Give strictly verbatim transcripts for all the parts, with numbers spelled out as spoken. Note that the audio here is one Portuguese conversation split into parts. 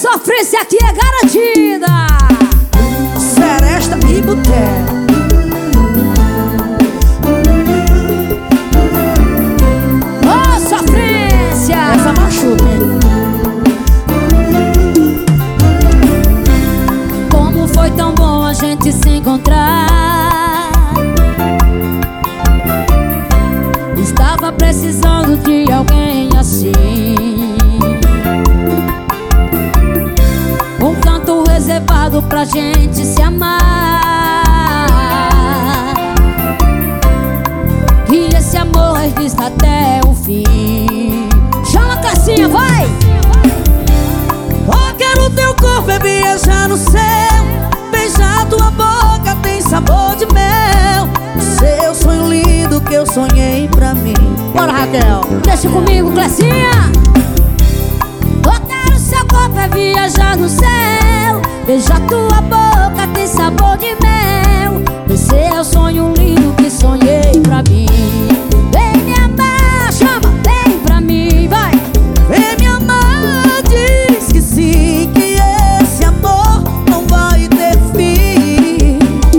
sofrência aqui é garantida. Seresta e Boteco. Ô, sofrência! Essa machuca, hein? Como foi tão bom a gente se encontrar. Estava precisando de alguém assim. Um canto reservado pra gente se amar. E esse amor resiste até o fim. Chama a Cassinha, vai! Oh, quero teu corpo, é viajar no céu. Beijar tua boca, tem sabor de mel. Seu sonho lindo que eu sonhei pra mim. Bora, Raquel! Deixa comigo, Clecinha! Eu quero seu corpo, é viajar no céu. Beijar tua boca, tem sabor de mel. Esse é o sonho lindo que sonhei pra mim. Vem me amar, chama, vem pra mim, vai! Vem me amar, diz que sim, que esse amor não vai ter fim.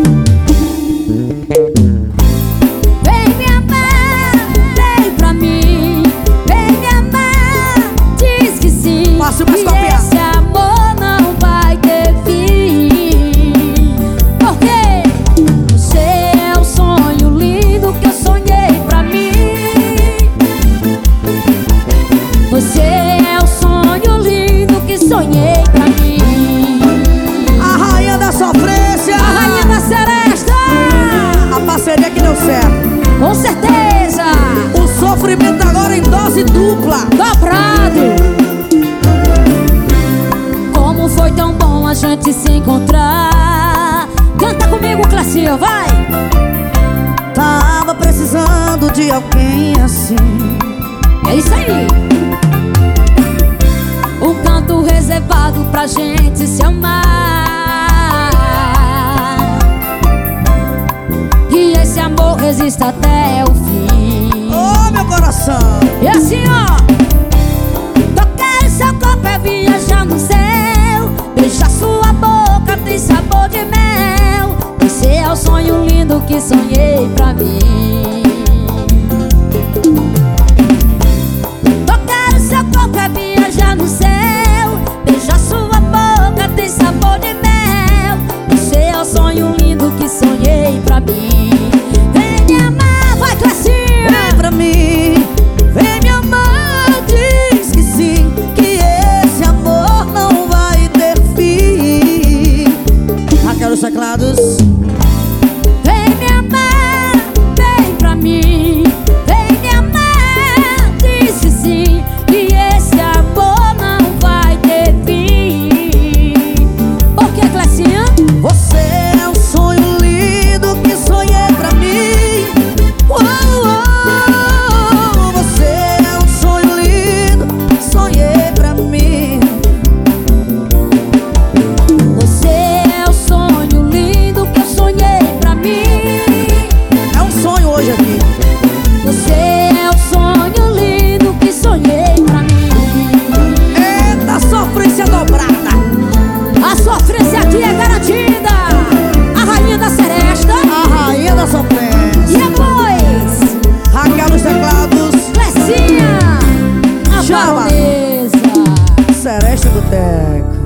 Vem me amar, vem pra mim. Vem me amar, diz que sim, Passe que mais copiar. esse amor não vai ter fim. Porque você é o sonho lindo que eu sonhei pra mim. Você é o sonho lindo que sonhei pra mim. A rainha da sofrência, A rainha da seresta, a parceria que deu certo. com certeza, O sofrimento agora em dose dupla. dobrado. Como foi tão bom a gente se encontrar. Canta comigo, Classinha, vai! Tava precisando de alguém assim. É isso aí. Um canto reservado pra gente se amar. E esse amor resiste até o fim. Oh, meu coração! E assim, ó, tocar seu corpo é viajar no céu. Beijar sua boca tem sabor de mel. Esse é o sonho lindo que sonhei pra mim. Tocar seu corpo é viajar no céu. Beijar sua boca tem sabor de mel. Esse é o sonho lindo que sonhei pra mim. Vem me amar, vai, Classinha! Vem pra mim, vem me amar, diz que sim, que esse amor não vai ter fim. Raquel, os teclados. Vem me amar, vem pra mim. Vem me amar, diz que sim, que esse amor não vai ter fim. Por que, Classinha? Você é um sonho lindo que sonhei pra mim. Uou, uou, você é um sonho lindo que sonhei pra mim. Você é o sonho lindo que eu sonhei pra mim. É um sonho hoje aqui. Você é o sonho lindo que sonhei pra mim. Eita, sofrência dobrada. A sofrência aqui é garantida. A rainha da seresta. A rainha da E sofrência. depois, Raquel, os teclados. Clecinha, a Chama. baronesa. Seresta e Boteco.